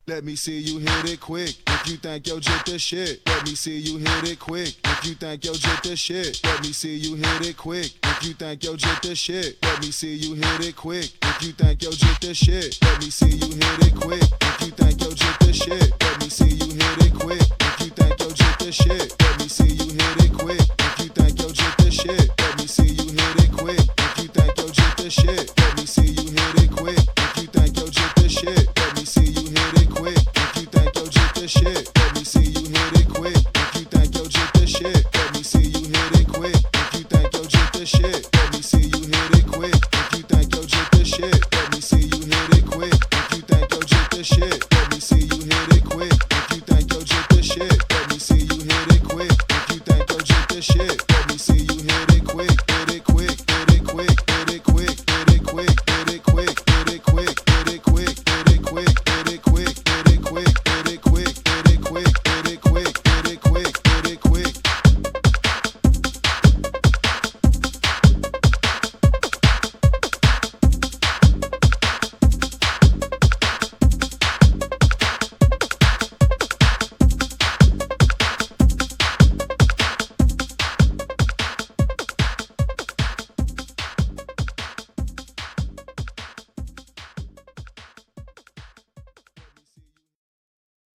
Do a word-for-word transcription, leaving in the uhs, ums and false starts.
Let me see you hit it quick. If you think yo jit the shit, let me see you hit it quick. If you think yo jit the shit, let me see you hit it quick. If you think yo jit the shit, let me see you hit it quick. If you think yo jit the shit, let me see you hit it quick. If you think yo jit the shit, let me see you hit it quick. If you think yo jit the shit, let me see you hit it quick. If you think yo jit the shit, let me see you hit it quick. If you think yo jit the shit, let me see you hit it quick. If you think yo jit the shit, let me see you hit it quick. If you think yo jit the shit, let me see you hit it quick. If you think yo jit the shit, let me see you hit it quick. If you think yo jit the shit, let me see you hit it quick. If you think yo jit the shit, let me see you hit it quick. If you think yo jit the shit, let me see you hit it quick. If you think yo jit the shit, let me see you hit it quick. If you think yo jit the shit.